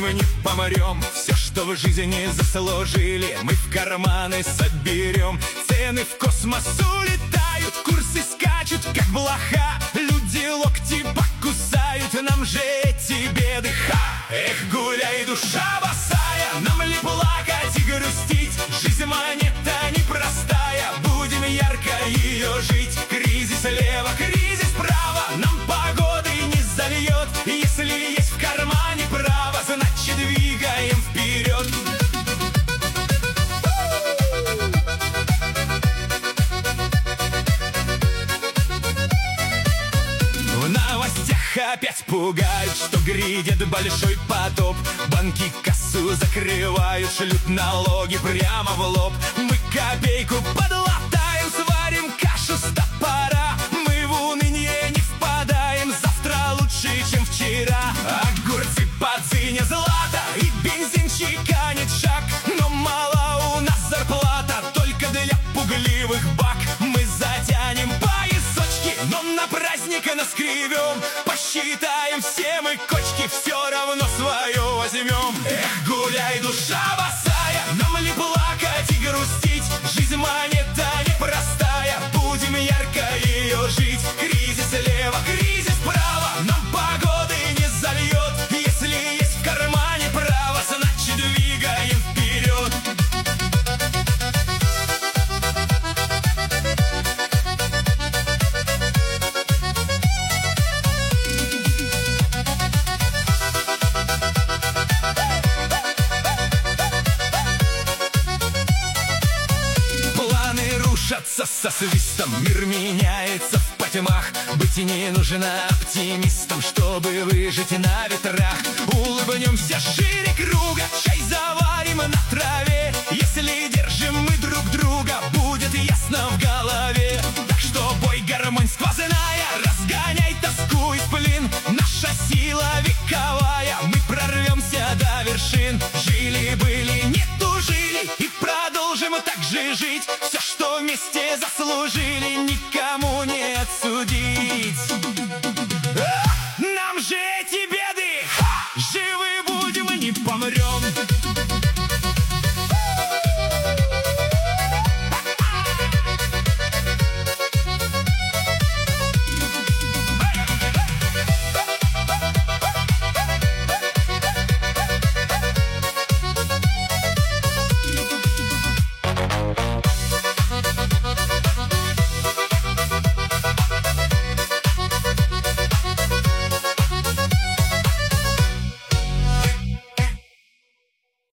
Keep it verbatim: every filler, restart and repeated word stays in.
мы не помрем. Все, что в жизни заслужили, мы в карманы соберем. Цены в космос улетают, курсы скачут, как блоха. Люди локти покусают, нам же эти беды ха. Эх, гуляй, душа босая, нам ли плакать и грустить? Жизнь монета непростая, будем ярко ее жить. Кризис слева, кризис справа, нам погоды не зальет. Если есть в кармане право, значит двигаем вперед. В новостях опять пугают, что грядет большой потоп. Банки кассу закрывают, шлют налоги прямо в лоб. Мы копейку подлатаем, сварим кашу с топора. Мы в уныние не впадаем, завтра лучше, чем вчера. Огурцы по цене злата и бензин чеканит шаг. Но мало у нас зарплата, только для пугливых бак. Мы затянем поясочки, но на праздник наскривем. Посчитаем все мы кочки, все равно свое возьмем. Эх, гуляй, душа босая, нам ли плакать и грустить? Жизнь монета непростая, будем ярко ее жить. Кризис слева, кризис справа, нам погоды не зальет. Если есть в кармане право, значит двигаем вперед. Со свистом мир меняется в потьмах. Быть не нужно оптимистом, чтобы выжить на ветрах. Улыбнемся шире круга, чай заварим на траве. Если держим мы друг друга, будет ясно в голове. Так что бой, гармонь сквозная, разгоняй тоску и сплин. Наша сила вековая, мы прорвемся до вершин. Жили-были, не тужили и продолжим так же жить. Все, что вместе заслужили, никому не